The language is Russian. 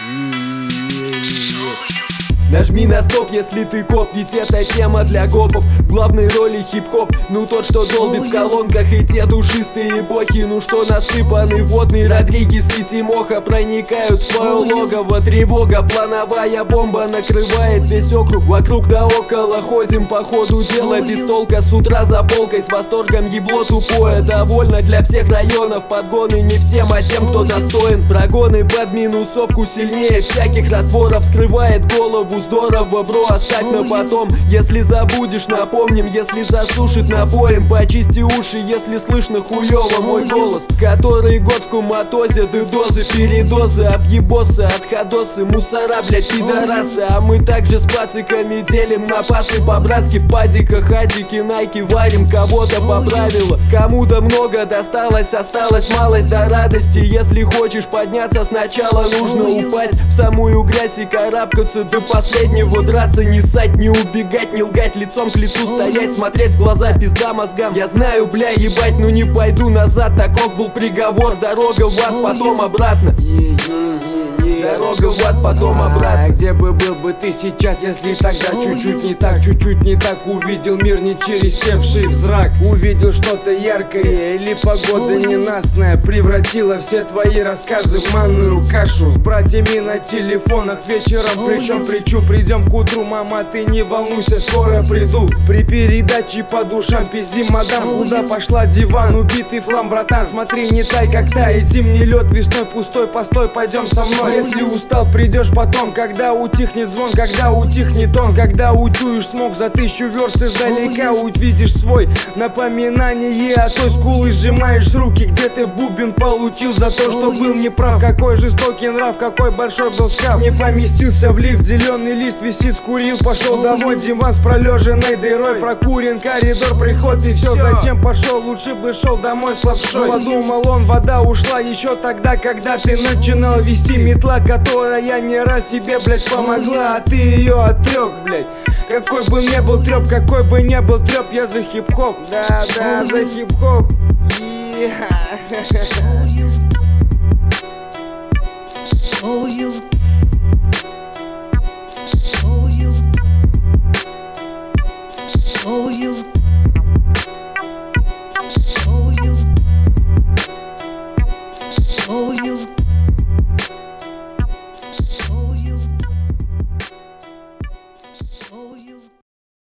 Нажми на стоп, если ты коп, ведь это тема для гопов. В главной роли хип-хоп, ну тот, что долбит в колонках. И те душистые бохи, ну что насыпаны водный Родригес и Тимоха проникают в свое логово. Тревога, плановая бомба накрывает весь округ. Вокруг да около ходим по ходу дела без толка. С утра за полкой с восторгом ебло тупое. Довольно для всех районов, подгоны не всем, а тем, кто достоин. Прогоны под минусовку сильнее всяких растворов. Скрывает голову, здорово, бро, оставь на потом. Если забудешь, напомним, если засушит напоем. Почисти уши, если слышно хуёво мой голос. Который год в коматозе, дедозы, передозы, объебосы, отходосы, мусора, блять, пидорасы. А мы также с пациками делим напасы по-братски в падиках, адики, найки варим, кого-то по правилу. Кому-то много досталось, осталось малость до радости. Если хочешь подняться, сначала нужно упасть в самую грязь и карабкаться до последнего. Драться, не ссать, не убегать, не лгать, лицом к лицу стоять, смотреть в глаза, пизда мозгам. Я знаю, бля, ебать, но не пойду назад. Таков был приговор, дорога в ад, потом обратно. Дорога в ад, потом обратно. Где бы был бы ты сейчас, если тогда чуть-чуть не так увидел мир не через севший взрак? Увидел что-то яркое или погода ненастная превратила все твои рассказы в манную кашу. С братьями на телефонах вечером плечом к плечу придем к утру. Мама, ты не волнуйся, скоро приду. При передаче по душам пизди, мадам, куда пошла диван? Убитый флам, братан, смотри, не тай, как тает зимний лед весной пустой. Постой, пойдем со мной. Если устал, придешь потом, когда утихнет звон, когда утихнет он, когда учуешь смог за 1000 верст издалека, увидишь свой напоминание о той скулы, сжимаешь руки, где ты в бубен получил за то, что был неправ. Какой жестокий нрав, какой большой был шкаф. Не поместился в лифт, зеленый лист висит, скурил, пошел домой, диван с пролеженной дырой, прокурен коридор, приход и все. Зачем пошел, лучше бы шел домой с лапшой. Подумал он, вода ушла еще тогда, когда ты начинал вести. Метла, которая не раз тебе, блять, помогла, а ты ее отрек, блять. Какой бы не был треп, какой бы не был треп, я за хип-хоп, да, за хип-хоп. Oh, you